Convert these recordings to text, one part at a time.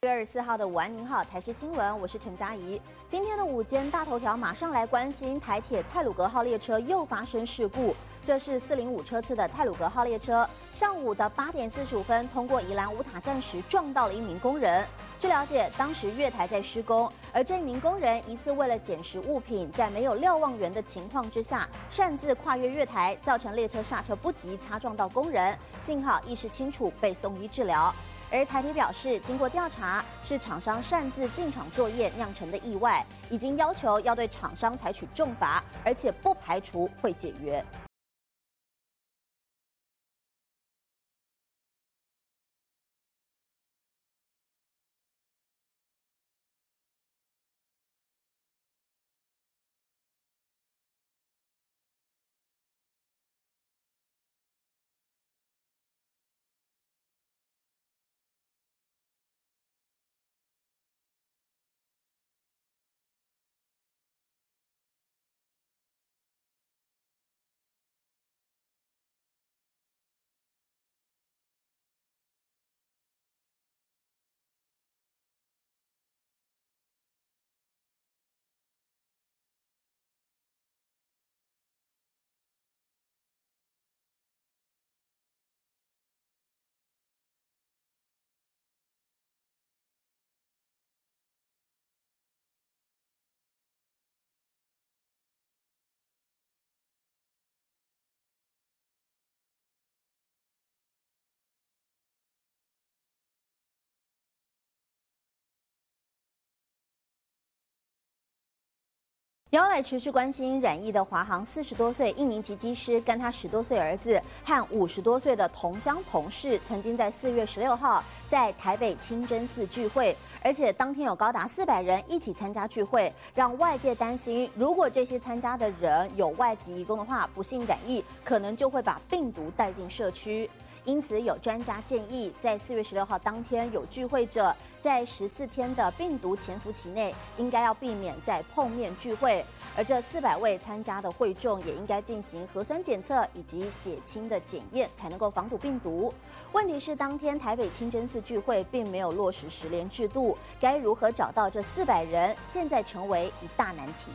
6月24号的午安，您好，台视新闻，我是陈佳怡。今天的午间大头条，马上来关心台铁太鲁阁号列车又发生事故。这是405车次的太鲁阁号列车，上午的8点45分通过宜兰五塔站时撞到了一名工人。据了解，当时月台在施工，而这名工人疑似为了捡拾物品，在没有瞭望员的情况之下，擅自跨越月台，造成列车刹车不及，擦撞到工人，幸好意识清楚，被送医治疗。而台铁表示，经过调查，是厂商擅自进场作业酿成的意外，已经要求要对厂商采取重罚，而且不排除会解约。要来持续关心染疫的华航40多岁印尼籍机师跟他10多岁儿子和50多岁的同乡同事，曾经在4月16号在台北清真寺聚会，而且当天有高达400人一起参加聚会，让外界担心，如果这些参加的人有外籍移工的话，不幸染疫，可能就会把病毒带进社区。因此，有专家建议，在4月16号当天有聚会者，在14天的病毒潜伏期内，应该要避免再碰面聚会。而这400位参加的会众也应该进行核酸检测以及血清的检验，才能够防堵病毒。问题是，当天台北清真寺聚会并没有落实实联制度，该如何找到这400人，现在成为一大难题。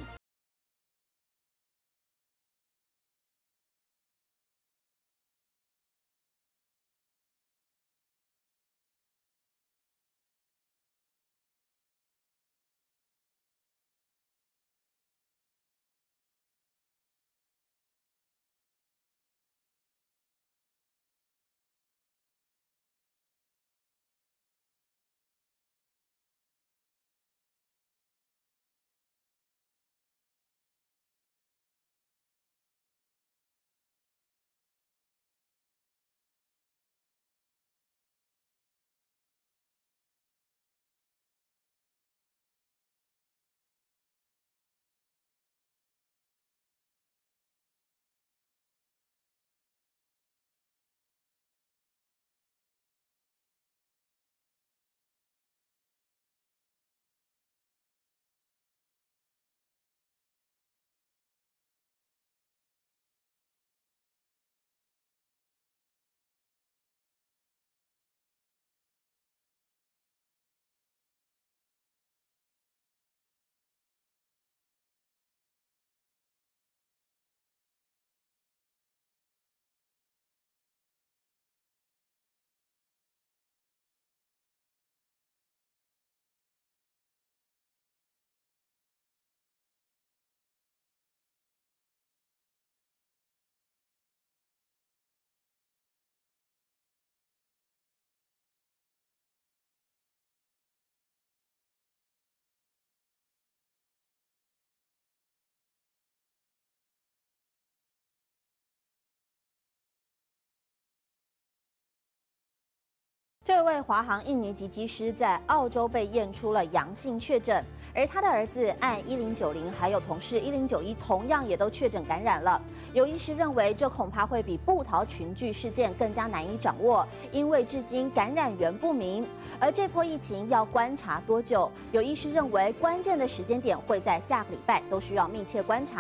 这位华航印尼籍机师在澳洲被验出了阳性确诊，而他的儿子按1090还有同事1091同样也都确诊感染了。有医师认为，这恐怕会比部桃群聚事件更加难以掌握，因为至今感染源不明。而这波疫情要观察多久？有医师认为，关键的时间点会在下个礼拜，都需要密切观察。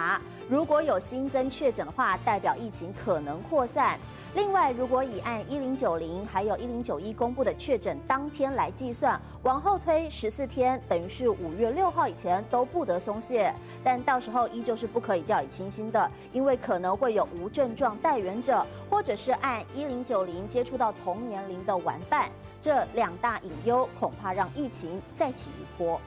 如果有新增确诊的话，代表疫情可能扩散。另外，如果以按1090还有1091公布的确诊当天来计算，往后推14天，等于是5月6号以前都不得松懈。但到时候依旧是不可以掉以轻心的，因为可能会有无症状带源者，或者是按1090接触到同年龄的玩伴，这2大隐忧恐怕让疫情再起一波。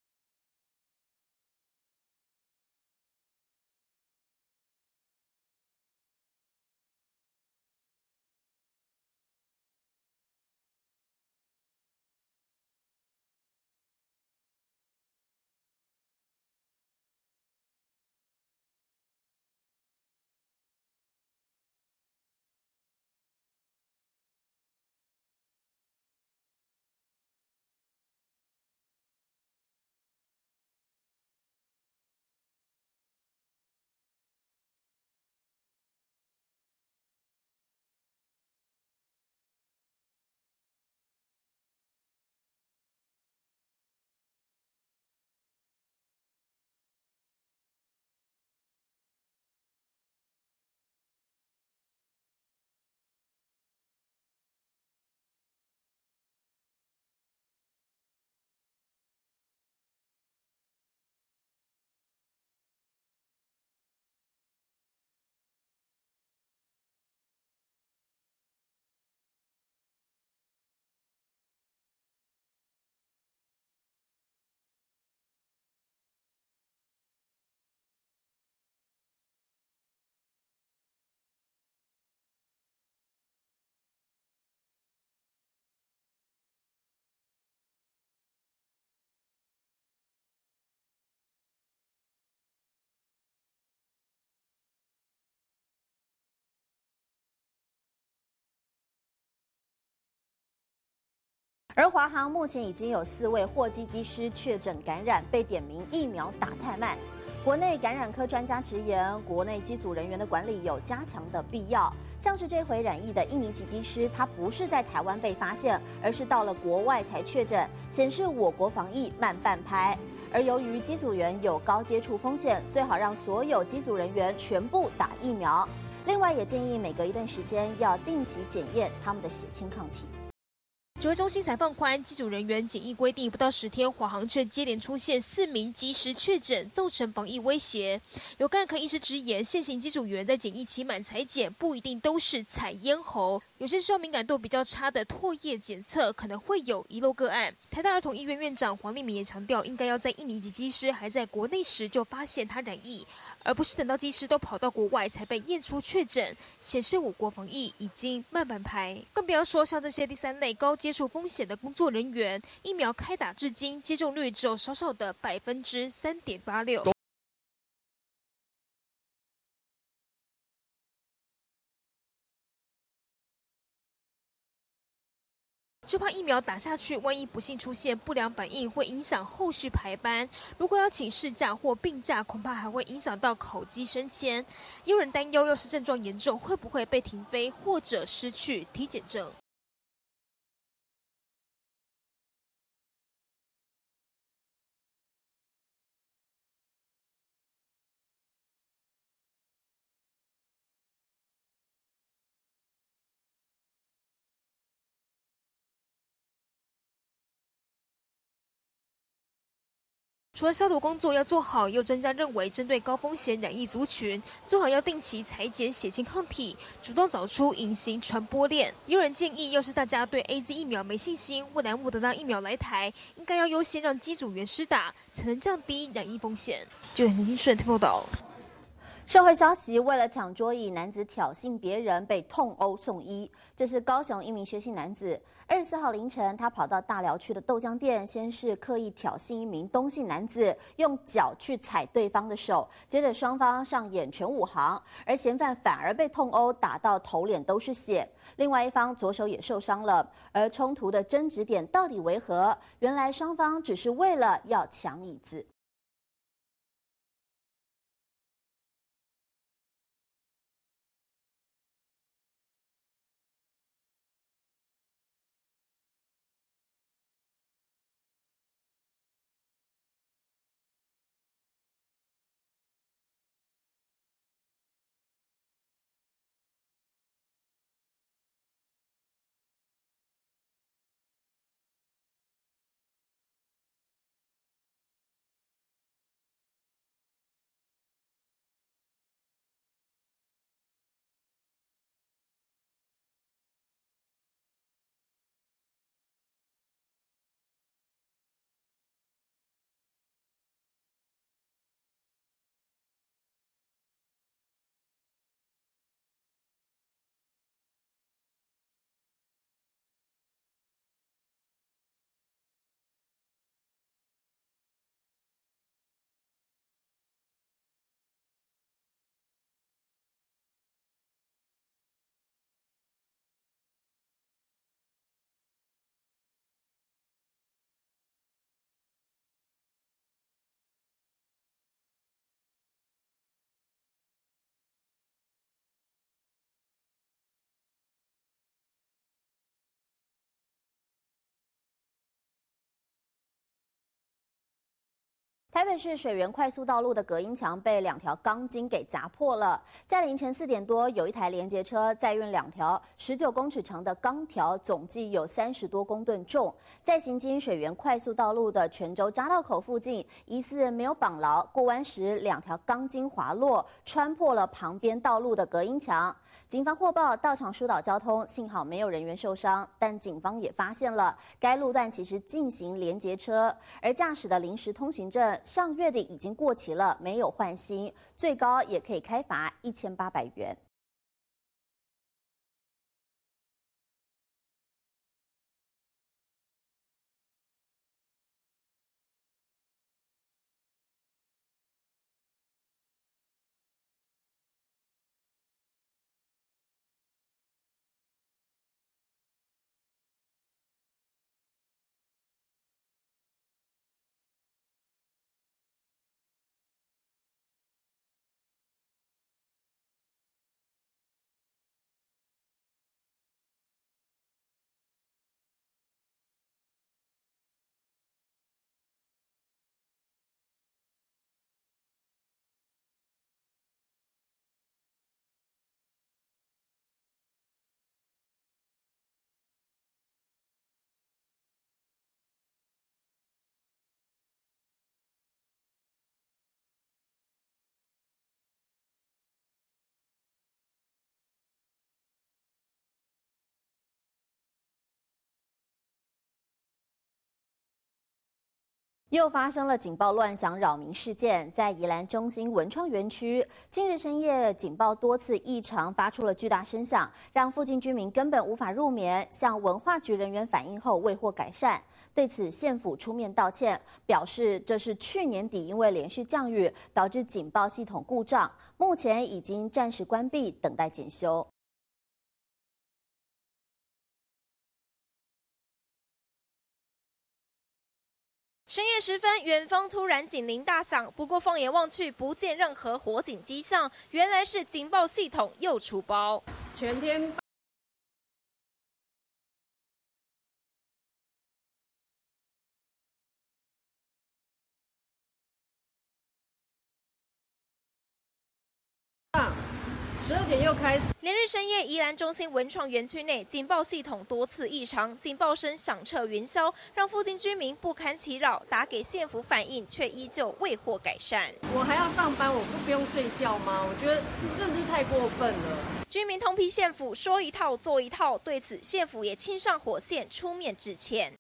而华航目前已经有4位货机机师确诊感染，被点名疫苗打太慢。国内感染科专家直言，国内机组人员的管理有加强的必要。像是这回染疫的印尼籍机师，他不是在台湾被发现，而是到了国外才确诊，显示我国防疫慢半拍。而由于机组员有高接触风险，最好让所有机组人员全部打疫苗。另外，也建议每隔一段时间要定期检验他们的血清抗体。 指挥中心才放宽机组人员检疫规定，不到10天，华航却接连出现4名机师确诊，造成防疫威胁。有感染科医师直言，现行机组员在检疫期满采检，不一定都是采咽喉，有些时候敏感度比较差的唾液检测可能会有遗漏个案。台大儿童医院院长黄立明也强调，应该要在印尼籍机师还在国内时就发现他染疫，而不是等到机师都跑到国外才被验出确诊，显示我国防疫已经慢半拍。更不要说像这些第3类高接触风险的工作人员，疫苗开打至今接种率只有少少的3.86%。就怕疫苗打下去，万一不幸出现不良反应，会影响后续排班。如果要请事假或病假，恐怕还会影响到考绩升迁。也有人担忧，要是症状严重，会不会被停飞或者失去体检证？除了消毒工作要做好，有专家认为，针对高风险染疫族群，最好要定期采检血清抗体，主动找出隐形传播链。也有人建议，要是大家对 AZ 疫苗没信心，未来莫德纳疫苗来台，应该要优先让机组员施打，才能降低染疫风险。就很精顺听报道。 社会消息：为了抢桌椅，男子挑衅别人被痛殴送医。这是高雄一名薛姓男子，24号凌晨，他跑到大寮区的豆浆店，先是刻意挑衅一名东姓男子，用脚去踩对方的手，接着双方上演全武行，而嫌犯反而被痛殴，打到头脸都是血。另外一方左手也受伤了。而冲突的争执点到底为何？原来双方只是为了要抢椅子。 台北市水源快速道路的隔音墙被2条钢筋给砸破了。在凌晨4点多，有一台连接车载运2条19公尺长的钢条，总计有30多公吨重，在行经水源快速道路的泉州匝道口附近，疑似没有绑牢，过弯时2条钢筋滑落，穿破了旁边道路的隔音墙。警方获报到场疏导交通，幸好没有人员受伤，但警方也发现了该路段其实进行连接车，而驾驶的临时通行证上月底已经过期了，没有换新，最高也可以开罚1800元。又发生了警报乱响扰民事件，在宜兰中心文创园区，近日深夜警报多次异常，发出了巨大声响，让附近居民根本无法入眠。向文化局人员反映后未获改善，对此县府出面道歉，表示这是去年底因为连续降雨导致警报系统故障，目前已经暂时关闭，等待检修。 深夜时分，远方突然警铃大响，不过放眼望去，不见任何火警迹象，原来是警报系统又出包。 全天12点又开始。 连日深夜，宜兰中心文创园区内警报系统多次异常，警报声响彻云霄，让附近居民不堪其扰，打给县府反映，却依旧未获改善。 我还要上班，我不用睡觉吗？我觉得真的是太过分了。 居民痛批县府说一套做一套，对此县府也亲上火线出面致歉。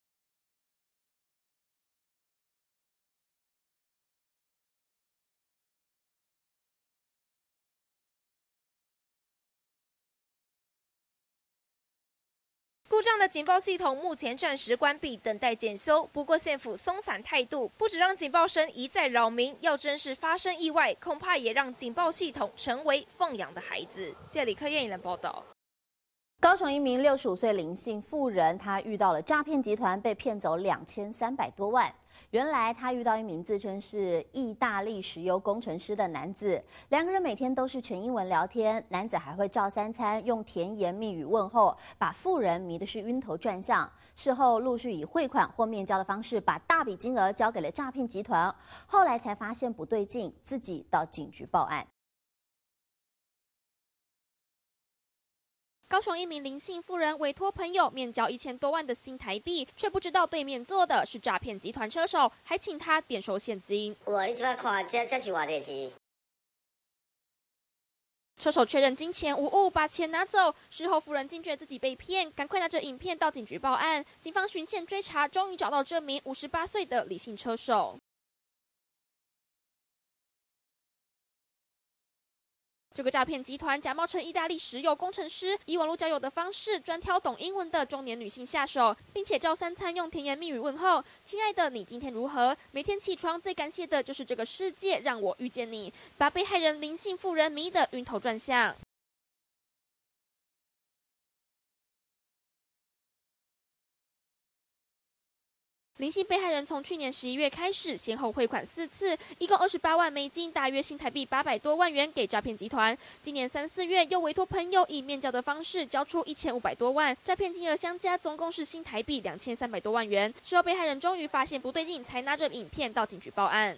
故障的警报系统目前暂时关闭，等待检修。不过县府松散态度，不止让警报声一再扰民，要真是发生意外，恐怕也让警报系统成为放养的孩子。记李克燕来报道。 高雄一名65岁林姓妇人，她遇到了诈骗集团，被骗走2300多万。原来她遇到一名自称是意大利石油工程师的男子，2个人每天都是全英文聊天，男子还会照3餐用甜言蜜语问候，把妇人迷的是晕头转向。事后陆续以汇款或面交的方式，把大笔金额交给了诈骗集团。后来才发现不对劲，自己到警局报案。 高雄一名林姓妇人委托朋友面交1000多万的新台币，却不知道对面坐的是诈骗集团车手，还请他点收现金。 哇，你即摆看，这是偌济钱？ 车手确认金钱无误，把钱拿走。事后，妇人惊觉自己被骗，赶快拿着影片到警局报案。警方循线追查，终于找到这名58岁的李姓车手。这个诈骗集团假冒成意大利石油工程师，以网络交友的方式专挑懂英文的中年女性下手，并且照3餐用甜言蜜语问候：“亲爱的，你今天如何？每天起床最感谢的就是这个世界让我遇见你。”把被害人林姓妇人迷得晕头转向。 林姓被害人从去年11月开始，先后汇款4次，一共28万美金，大约新台币800多万元给诈骗集团。今年3、4月又委托朋友以面交的方式交出1500多万，诈骗金额相加总共是新台币2300多万元。事后被害人终于发现不对劲，才拿着影片到警局报案。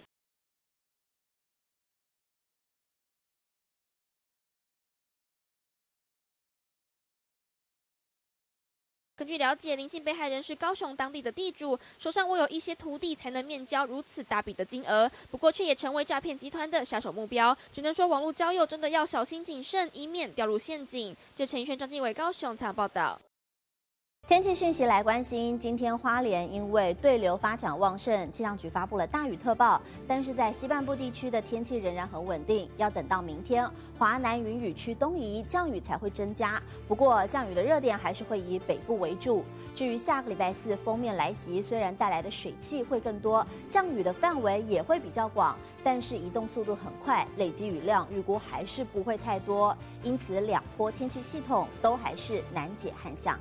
根据了解，林姓被害人是高雄当地的地主，手上握有一些土地才能面交如此大笔的金额，不过却也成为诈骗集团的下手目标。只能说网络交友真的要小心谨慎，以免掉入陷阱。这陈奕迅、张继伟高雄采访报道。 天气讯息来关心，今天花莲因为对流发展旺盛，气象局发布了大雨特报，但是在西半部地区的天气仍然很稳定，要等到明天华南云雨区东移，降雨才会增加。不过降雨的热点还是会以北部为主。至于下个礼拜4锋面来袭，虽然带来的水汽会更多，降雨的范围也会比较广，但是移动速度很快，累积雨量预估还是不会太多，因此两波天气系统都还是难解旱象。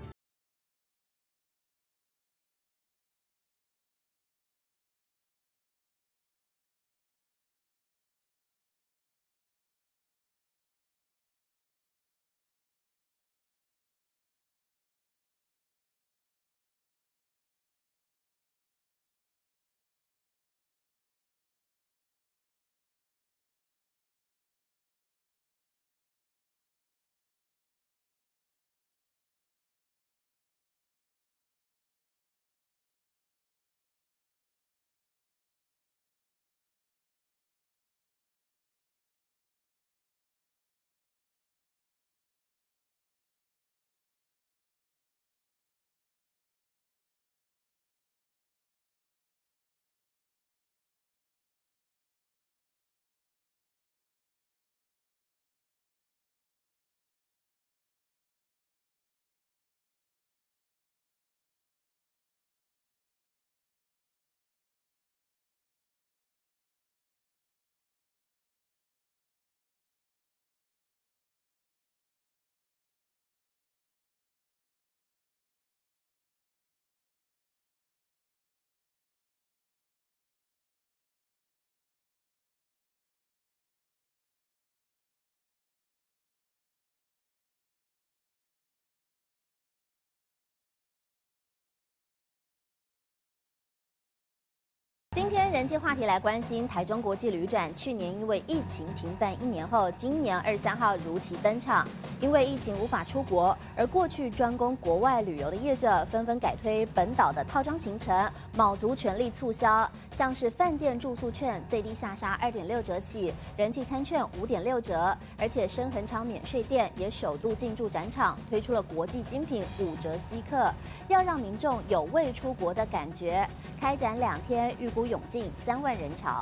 今天人气话题来关心台中国际旅展，去年因为疫情停办1年后，今年23号如期登场。因为疫情无法出国，而过去专攻国外旅游的业者纷纷改推本岛的套装行程，卯足全力促销。像是饭店住宿券最低下杀2.6折起，人气餐券5.6折，而且深恒昌免税店也首度进驻展场，推出了国际精品5折稀客，要让民众有未出国的感觉。开展2天，预估涌进3万人潮。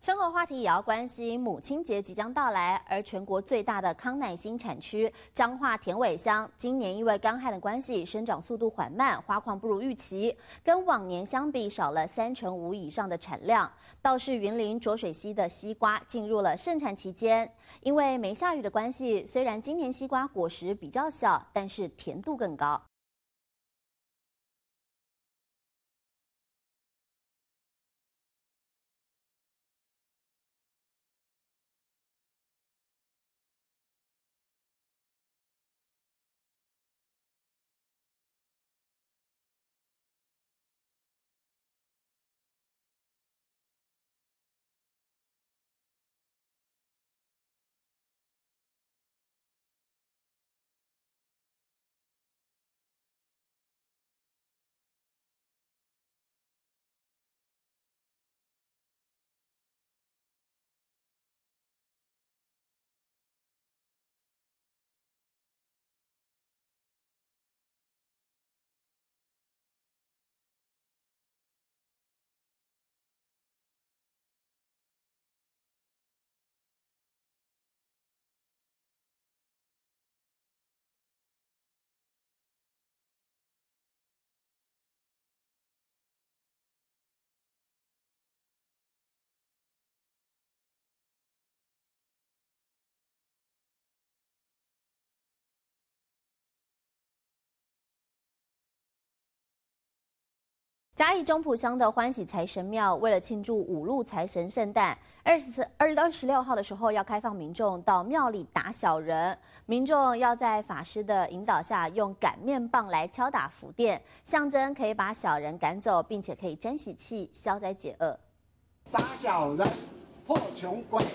生活话题也要关心，母亲节即将到来，而全国最大的康乃馨产区彰化田尾乡，今年因为干旱的关系，生长速度缓慢，花况不如预期，跟往年相比少了5%以上的产量。倒是云林浊水溪的西瓜进入了盛产期间，因为没下雨的关系，虽然今年西瓜果实比较小，但是甜度更高。嘉义中埔乡的欢喜财神庙，为了庆祝五路财神圣诞，26号的时候要开放民众到庙里打小人。民众要在法师的引导下，用擀面棒来敲打福电，象征可以把小人赶走，并且可以沾喜气、消灾解厄。 打小人，破穷鬼。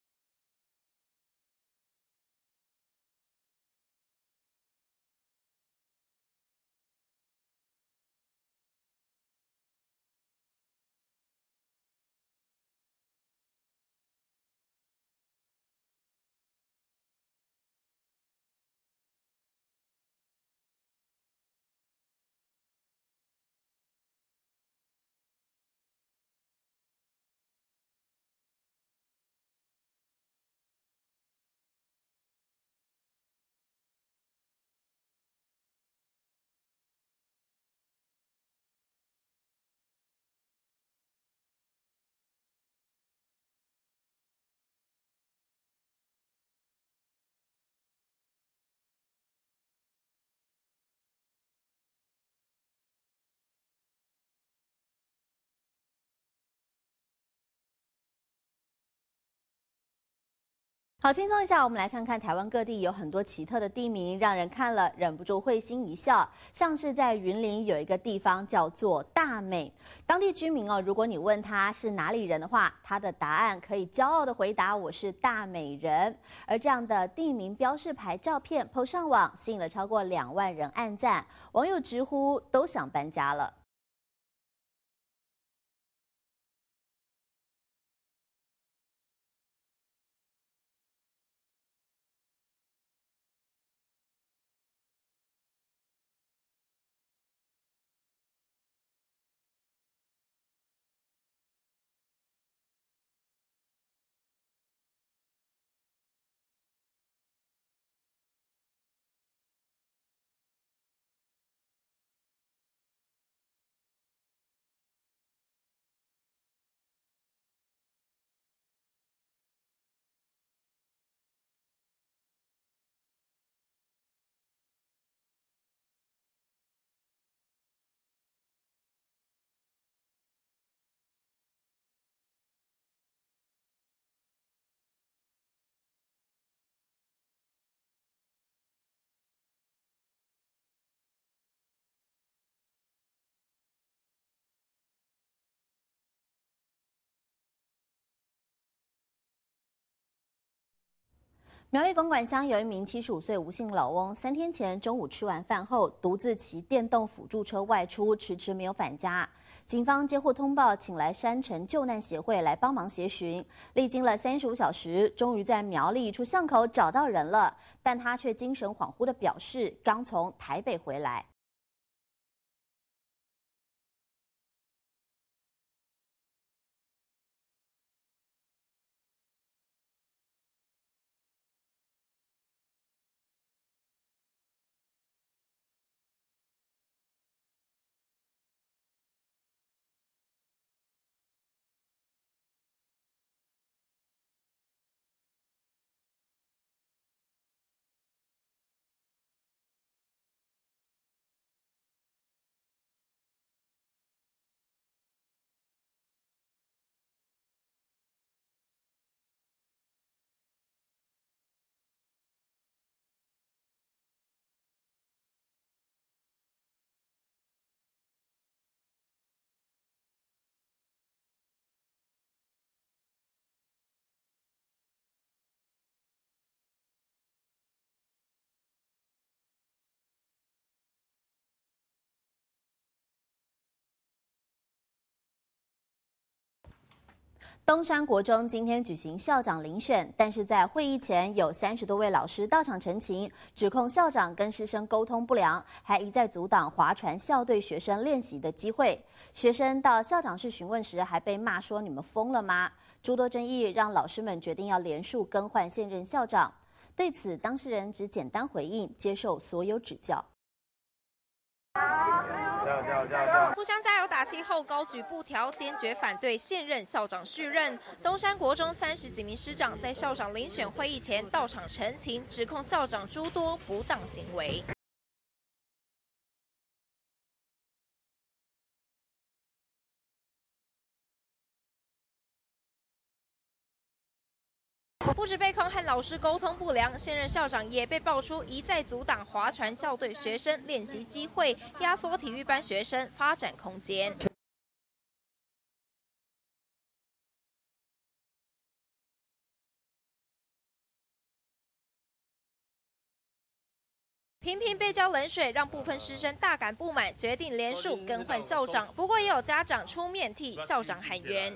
好，轻松一下，我们来看看台湾各地有很多奇特的地名，让人看了忍不住会心一笑。像是在云林有一个地方叫做大美，当地居民如果你问他是哪里人的话，他的答案可以骄傲的回答我是大美人。而这样的地名标示牌照片 PO 上网，吸引了超过2万人按赞，网友直呼都想搬家了。苗栗公馆乡有一名75岁吴姓老翁，3天前中午吃完饭后，独自骑电动辅助车外出，迟迟没有返家。警方接获通报，请来山城救难协会来帮忙协寻。历经了35小时，终于在苗栗一处巷口找到人了，但他却精神恍惚地表示，刚从台北回来。 东山国中今天举行校长遴选，但是在会议前有30多位老师到场陈情，指控校长跟师生沟通不良，还一再阻挡划船校队学生练习的机会。学生到校长室询问时，还被骂说：“你们疯了吗？”诸多争议让老师们决定要连署更换现任校长。对此，当事人只简单回应，接受所有指教。 互相加油打气后，高举布条，坚决反对现任校长续任。东山国中30几名师长在校长遴选会议前到场陈情，指控校长诸多不当行为。不止被控和老师沟通不良，现任校长也被爆出一再阻挡划船校队学生练习机会，压缩体育班学生发展空间。频频被浇冷水，让部分师生大感不满，决定连署更换校长。不过也有家长出面替校长喊冤。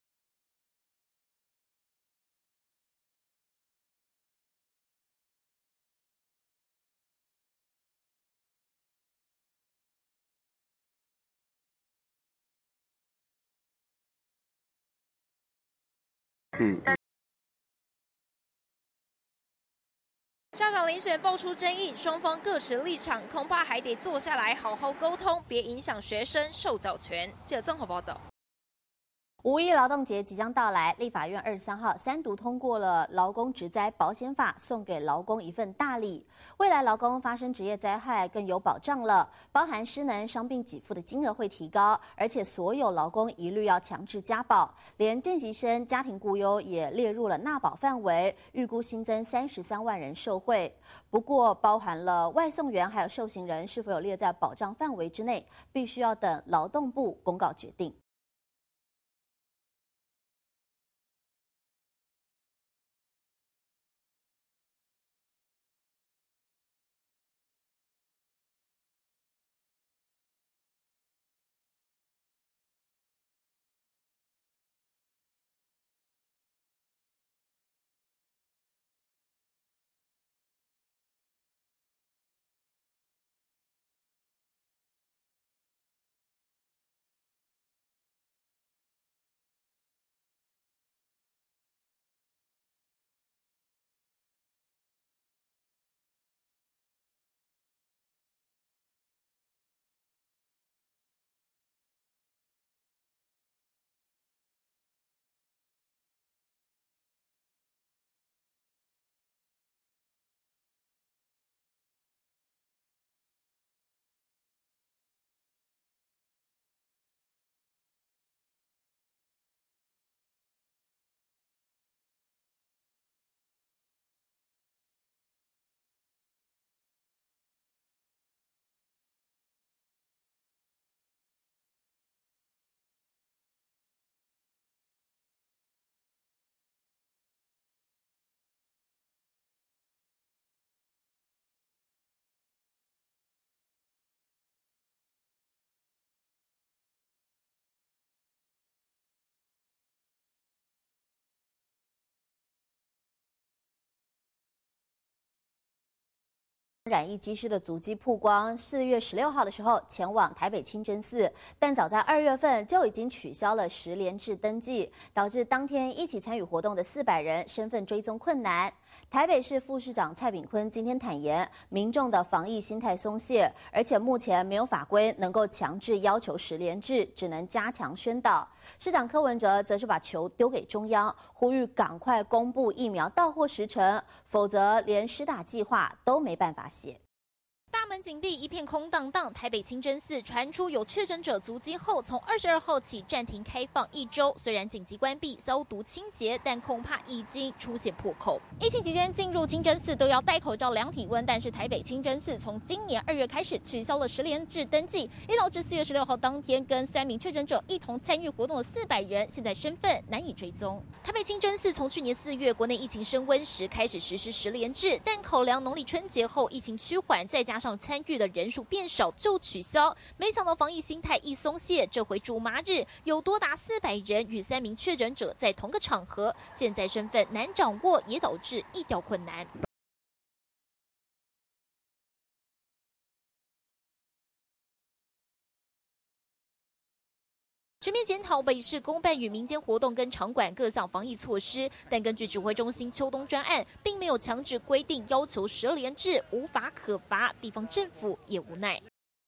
校长遴选爆出争议，双方各持立场，恐怕还得坐下来好好沟通，别影响学生受教权。记者综合报道。 5一劳动节即将到来，立法院23号3读通过了劳工职灾保险法，送给劳工一份大礼。未来劳工发生职业灾害更有保障了，包含失能、伤病给付的金额会提高，而且所有劳工一律要强制加保，连见习生、家庭雇优也列入了纳保范围，预估新增33万人受惠。不过，包含了外送员还有受刑人是否有列在保障范围之内，必须要等劳动部公告决定。染疫机师的足迹曝光，4月16号的时候前往台北清真寺，但早在2月份就已经取消了10连制登记，导致当天一起参与活动的400人身份追踪困难。台北市副市长蔡炳坤今天坦言，民众的防疫心态松懈，而且目前没有法规能够强制要求10连制，只能加强宣导。市长柯文哲则是把球丢给中央，呼吁赶快公布疫苗到货时程，否则连施打计划都没办法写。 大门紧闭，一片空荡荡。台北清真寺传出有确诊者足迹后，从22号起暂停开放1周。虽然紧急关闭、消毒清洁，但恐怕已经出现破口。疫情期间进入清真寺都要戴口罩、量体温，但是台北清真寺从今年2月开始取消了10连制登记，也导致4月16号当天跟3名确诊者一同参与活动的400人，现在身份难以追踪。台北清真寺从去年4月国内疫情升温时开始实施10连制，但考量农历春节后疫情趋缓，再加上参与的人数变少就取消。没想到防疫心态一松懈，这回竹麻日有多达400人与3名确诊者在同个场合，现在身份难掌握，也导致疫调困难。全面检讨北市公办与民间活动跟场馆各项防疫措施，但根据指挥中心秋冬专案，并没有强制规定要求10连制，无法可罚，地方政府也无奈。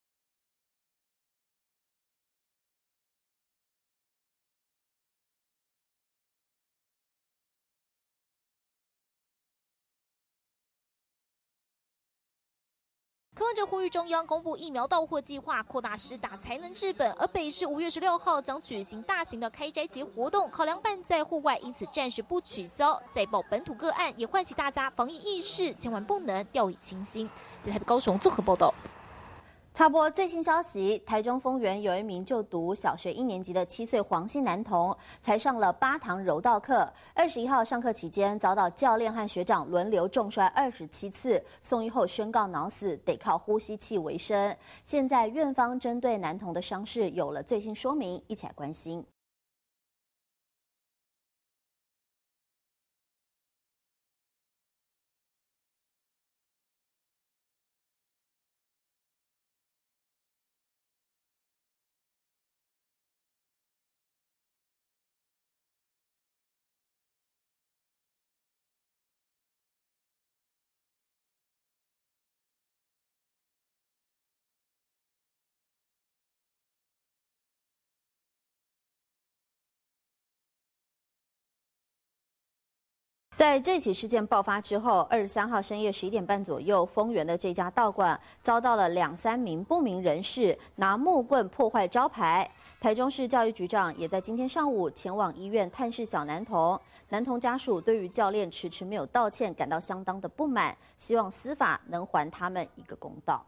柯文哲呼吁中央公布疫苗到货计划，扩大施打才能治本。而北市5月16号将举行大型的开斋节活动，考量办在户外，因此暂时不取消。再报本土个案，也唤起大家防疫意识，千万不能掉以轻心。在台北、高雄综合报道。 插播最新消息，台中丰原有一名就读小学1年级的7岁黄姓男童，才上了8堂柔道课。21号上课期间，遭到教练和学长轮流重摔27次，送医后宣告脑死，得靠呼吸器为生。现在院方针对男童的伤势有了最新说明，一起来关心。在这起事件爆发之后，23号深夜11点半左右，丰原的这家道馆遭到了2-3名不明人士拿木棍破坏招牌。台中市教育局长也在今天上午前往医院探视小男童，男童家属对于教练迟迟没有道歉感到相当的不满，希望司法能还他们一个公道。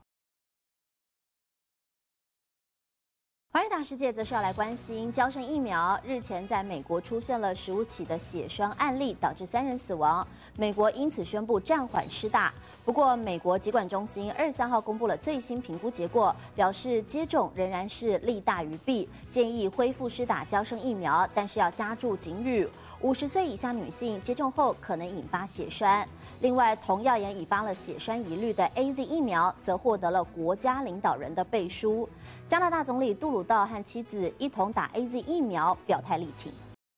寰宇大世界则是要来关心胶生疫苗。日前在美国出现了15起的血栓案例，导致3人死亡，美国因此宣布暂缓施打。不过，美国疾管中心23号公布了最新评估结果，表示接种仍然是利大于弊，建议恢复施打胶生疫苗，但是要加注警语：50岁以下女性接种后可能引发血栓。另外，同样也引发了血栓疑虑的 AZ 疫苗，则获得了国家领导人的背书。加拿大总理杜鲁道和妻子一同打 AZ 疫苗，表态力挺。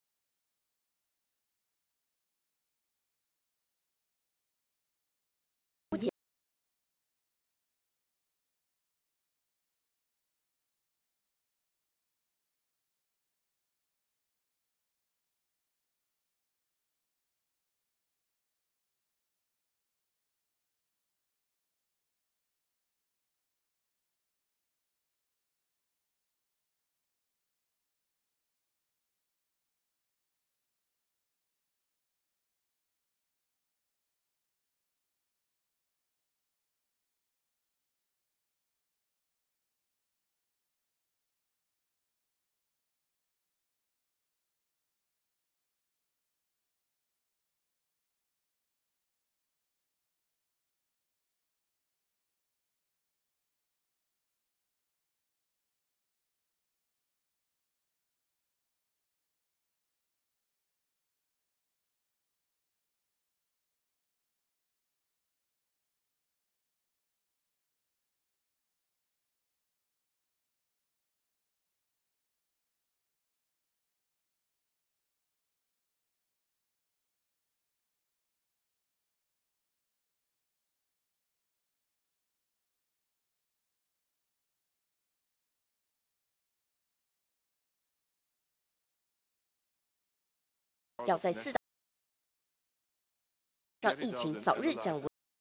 要在4让疫情早日降温。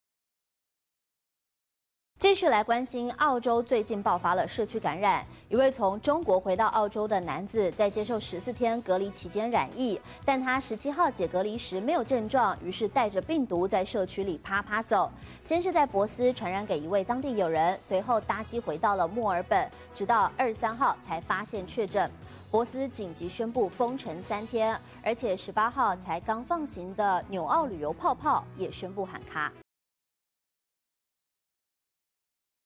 继续来关心澳洲最近爆发了社区感染，一位从中国回到澳洲的男子在接受14天隔离期间染疫，但他17号解隔离时没有症状，于是带着病毒在社区里趴趴走。先是在博斯传染给一位当地友人，随后搭机回到了墨尔本，直到23号才发现确诊。博斯紧急宣布封城3天，而且18号才刚放行的纽澳旅游泡泡也宣布喊卡。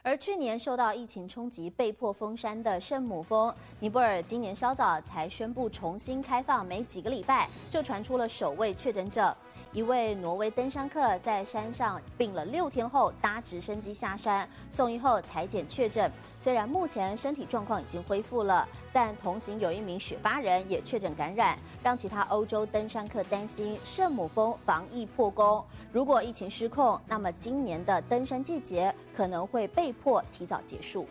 而去年受到疫情冲击，被迫封山的圣母峰，尼泊尔今年稍早才宣布重新开放，没几个礼拜就传出了首位确诊者。一位挪威登山客在山上病了6天后，搭直升机下山，送医后裁检确诊。虽然目前身体状况已经恢复了，但同行有一名18人也确诊感染，让其他欧洲登山客担心圣母峰防疫破功。如果疫情失控，那么今年的登山季节可能会被迫提早结束。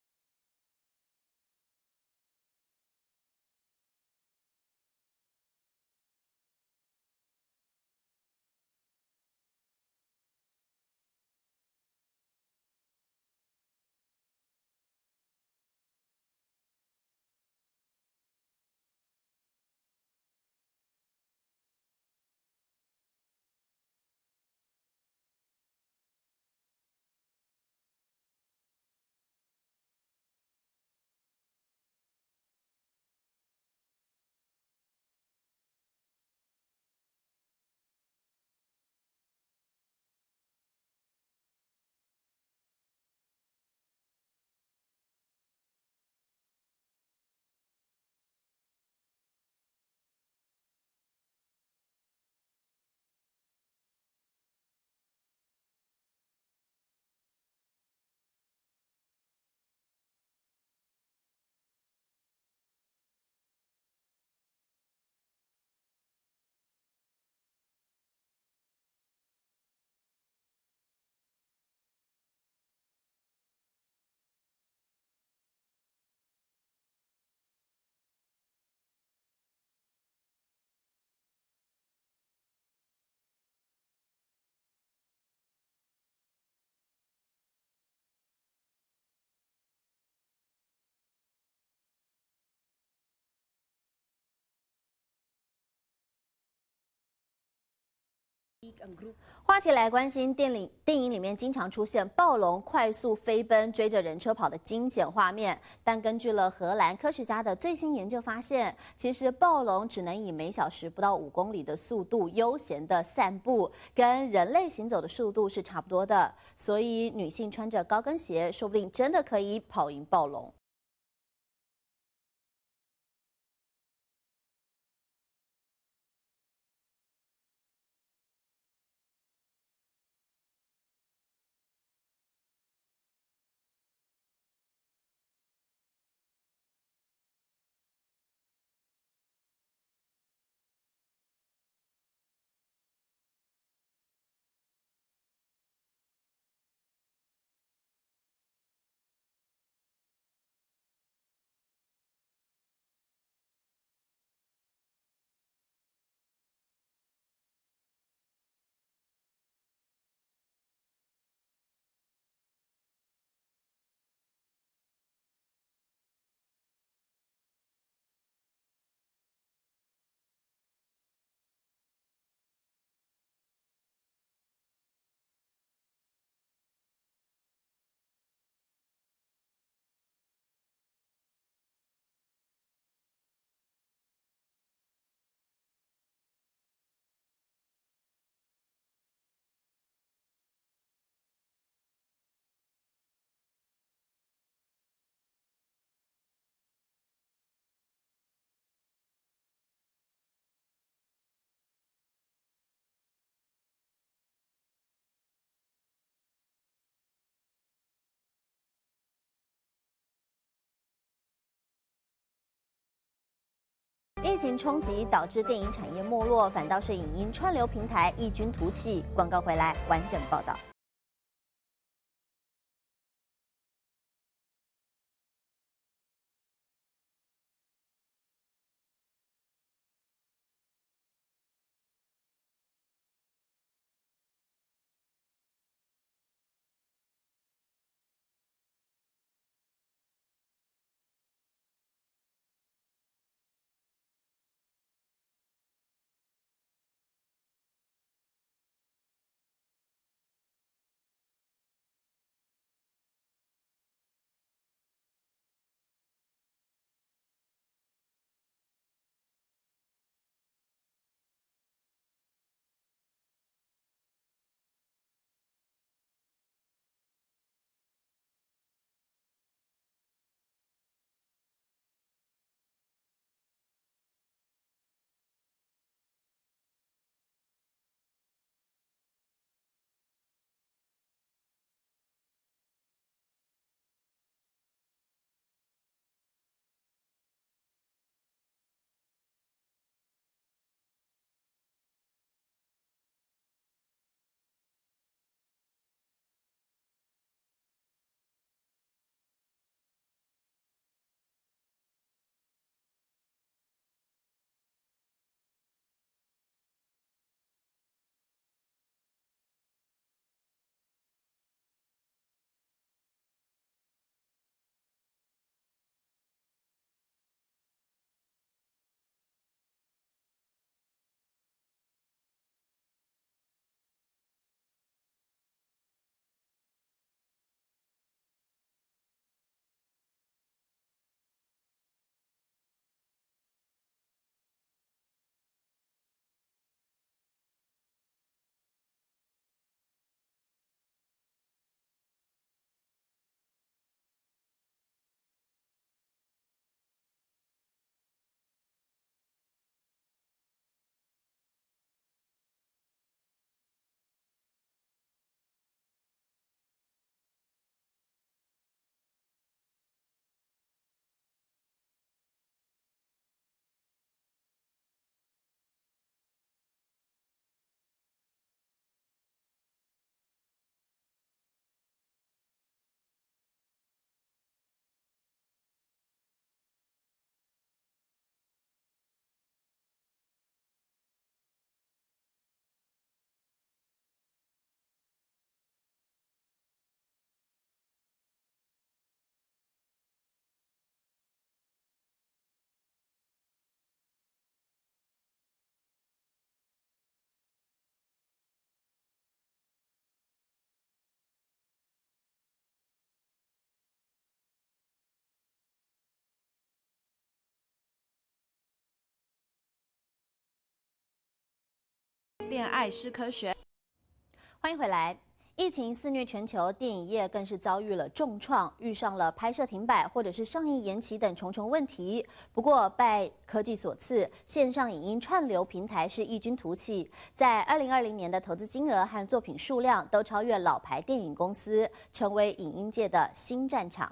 话题来关心电影里面经常出现暴龙快速飞奔追着人车跑的惊险画面，但根据了荷兰科学家的最新研究发现，其实暴龙只能以每小时不到5公里的速度悠闲的散步，跟人类行走的速度是差不多的。所以女性穿着高跟鞋，说不定真的可以跑赢暴龙。疫情冲击导致电影产业没落，反倒是影音串流平台异军突起。广告回来，完整报道。 恋爱是科学。 欢迎回来。疫情肆虐全球，电影业更是遭遇了重创，遇上了拍摄停摆或者是上映延期等重重问题。不过，拜科技所赐，线上影音串流平台是异军突起，在2020年的投资金额和作品数量都超越老牌电影公司，成为影音界的新战场。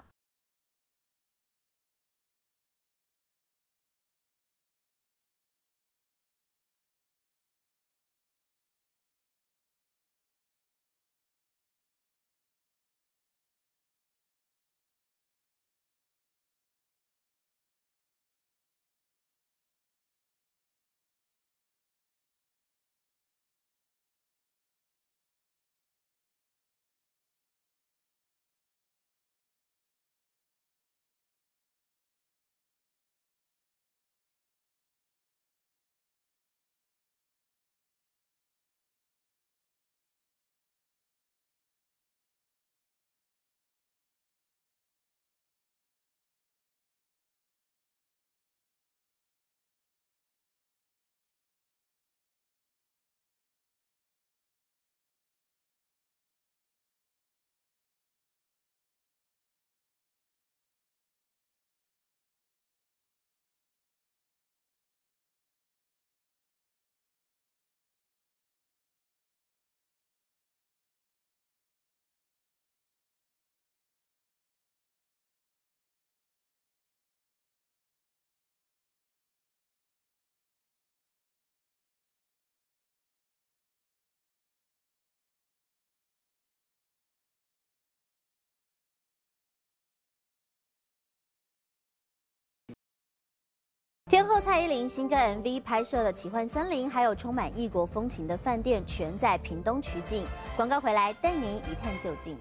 天后蔡依林新歌 MV 拍摄了奇幻森林，还有充满异国风情的饭店，全在屏东取景。广告回来，带您一探究竟。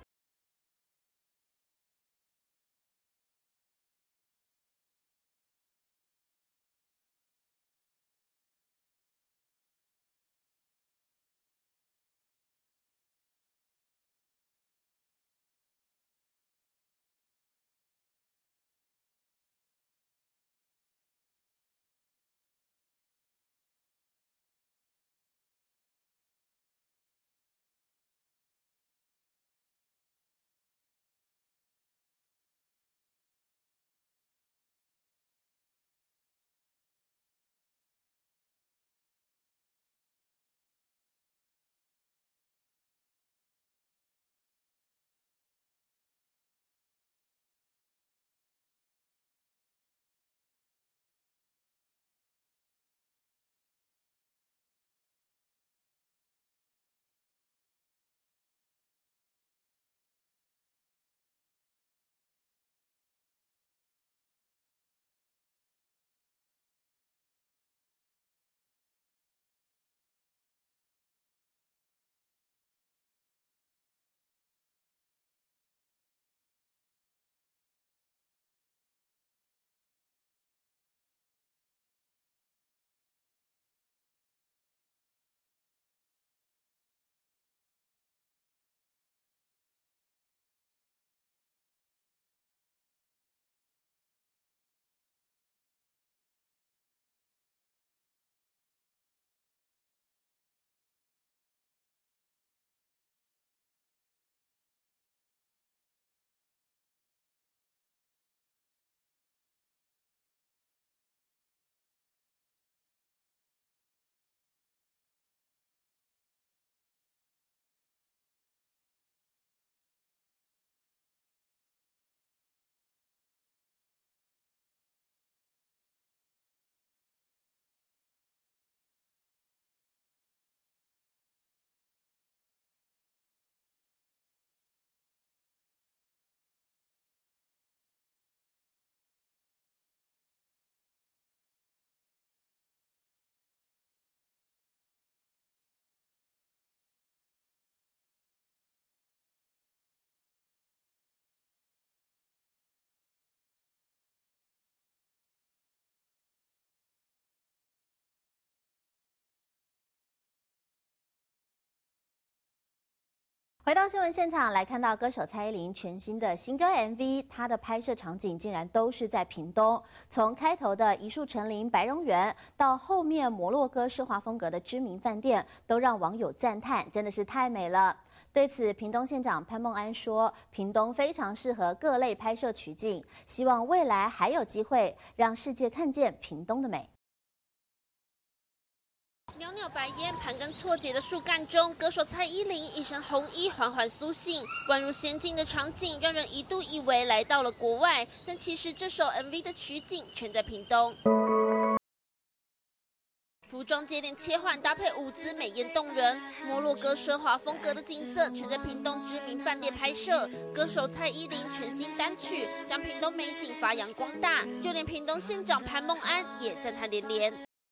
回到新闻现场来看到歌手蔡依林全新的新歌 MV， 她的拍摄场景竟然都是在屏东，从开头的一树成林白榕园，到后面摩洛哥奢华风格的知名饭店，都让网友赞叹，真的是太美了。对此，屏东县长潘孟安说，屏东非常适合各类拍摄取景，希望未来还有机会让世界看见屏东的美。 袅袅白烟盘根错节的树干中，歌手蔡依林一身红衣缓缓苏醒，宛如仙境的场景，让人一度以为来到了国外。但其实这首 MV 的取景全在屏东。服装接连切换，搭配舞姿美艳动人，摩洛哥奢华风格的景色全在屏东知名饭店拍摄。歌手蔡依林全新单曲将屏东美景发扬光大，就连屏东县长潘孟安也赞叹连连。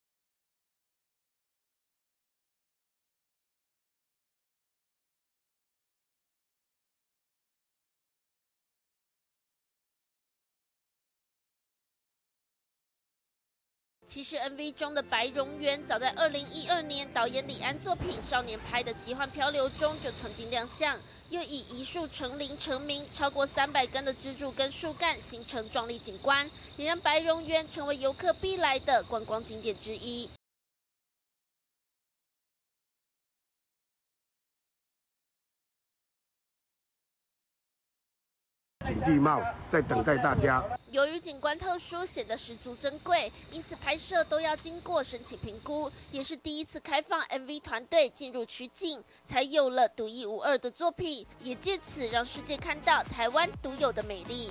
其实 MV 中的白榕园早在2012年导演李安作品《少年》拍的奇幻漂流中就曾经亮相，又以一树成林成名，超过300根的支柱跟树干形成壮丽景观，也让白榕园成为游客必来的观光景点之一。 景地貌在等待大家。 由于景观特殊，显得十足珍贵，因此拍摄都要经过申请评估，也是第一次开放 MV 团队进入取景，才有了独一无二的作品，也借此让世界看到台湾独有的美丽。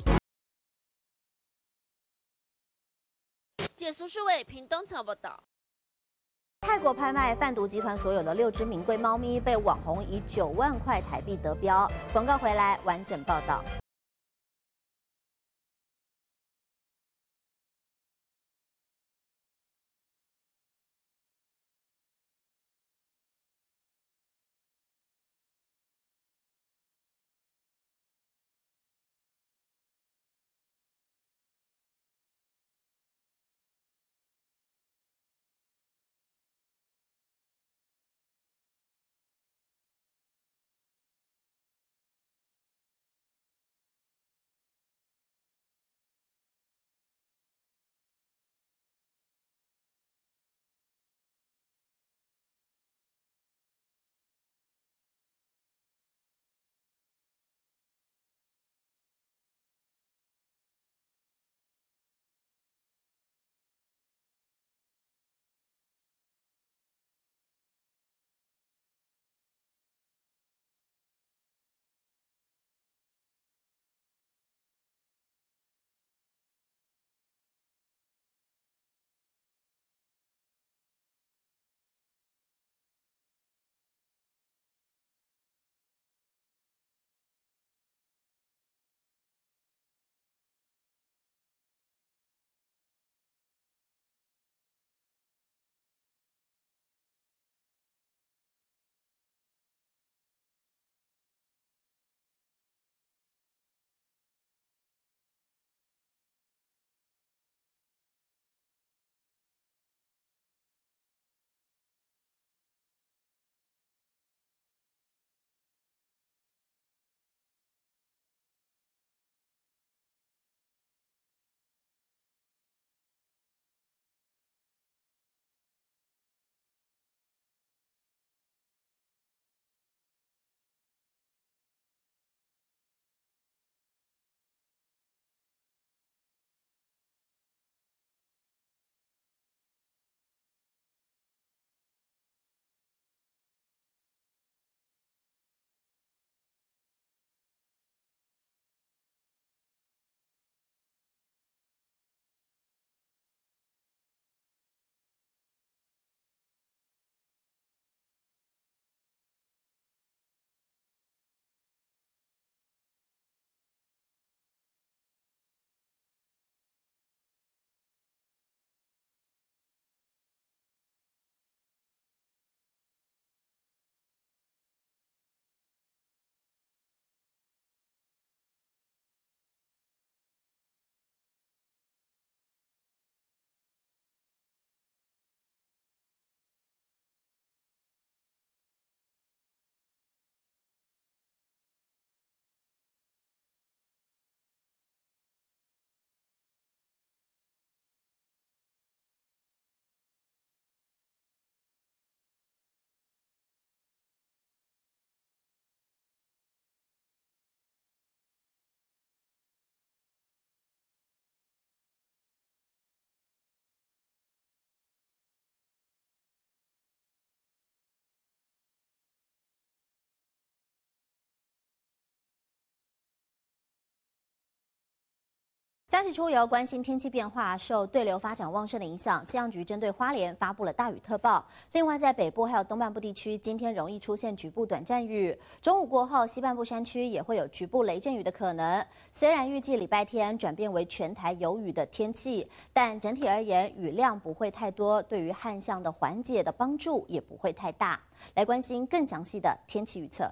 苏世伟，屏东采报道。 泰国拍卖贩毒集团所有的6只名贵猫咪被网红以9万块台币得标。广告回来，完整报道。 假期出游，关心天气变化，受对流发展旺盛的影响，气象局针对花莲发布了大雨特报。另外，在北部还有东半部地区，今天容易出现局部短暂雨。中午过后，西半部山区也会有局部雷阵雨的可能。虽然预计礼拜天转变为全台有雨的天气，但整体而言，雨量不会太多，对于旱象的缓解的帮助也不会太大。来关心更详细的天气预测。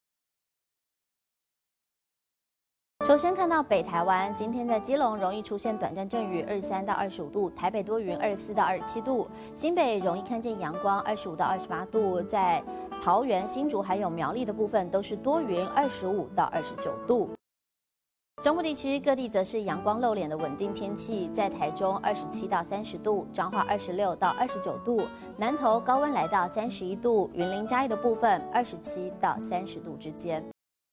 首先看到北台湾，今天在基隆容易出现短暂阵雨，23到25度；台北多云，24到27度；新北容易看见阳光，25到28度；在桃园、新竹还有苗栗的部分都是多云，25到29度。中部地区各地则是阳光露脸的稳定天气，在台中27到30度，彰化26到29度，南投高温来到31度，云林嘉义的部分27到30度之间。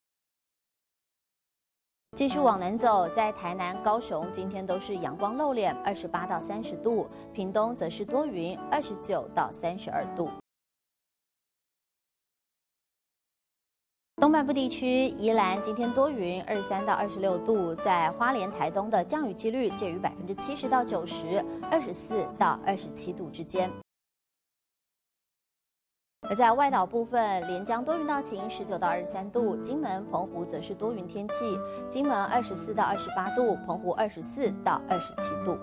继续往南走，在台南、高雄今天都是阳光露脸，28到30度；屏东则是多云，29到32度。东半部地区，宜兰今天多云，23到26度；在花莲、台东的降雨几率介于70%到90%，24到27度之间。而在外岛部分，连江多云到晴，19到23度；金门、澎湖则是多云天气，金门24到28度，澎湖24到27度。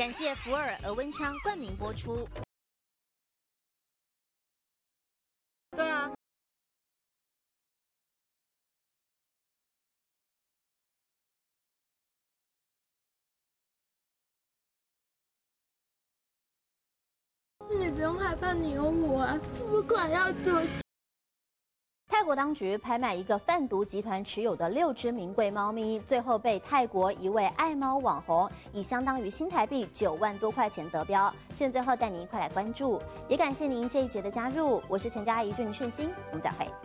感谢福尔额温枪冠名播出。 对啊。 你不用害怕，你有我啊！不管要多久。 泰国当局拍卖一个贩毒集团持有的6只名贵猫咪，最后被泰国一位爱猫网红以相当于新台币9万多块钱得标。现在最后带您一块来关注，也感谢您这一节的加入，我是陈佳怡，祝您顺心，我们再会。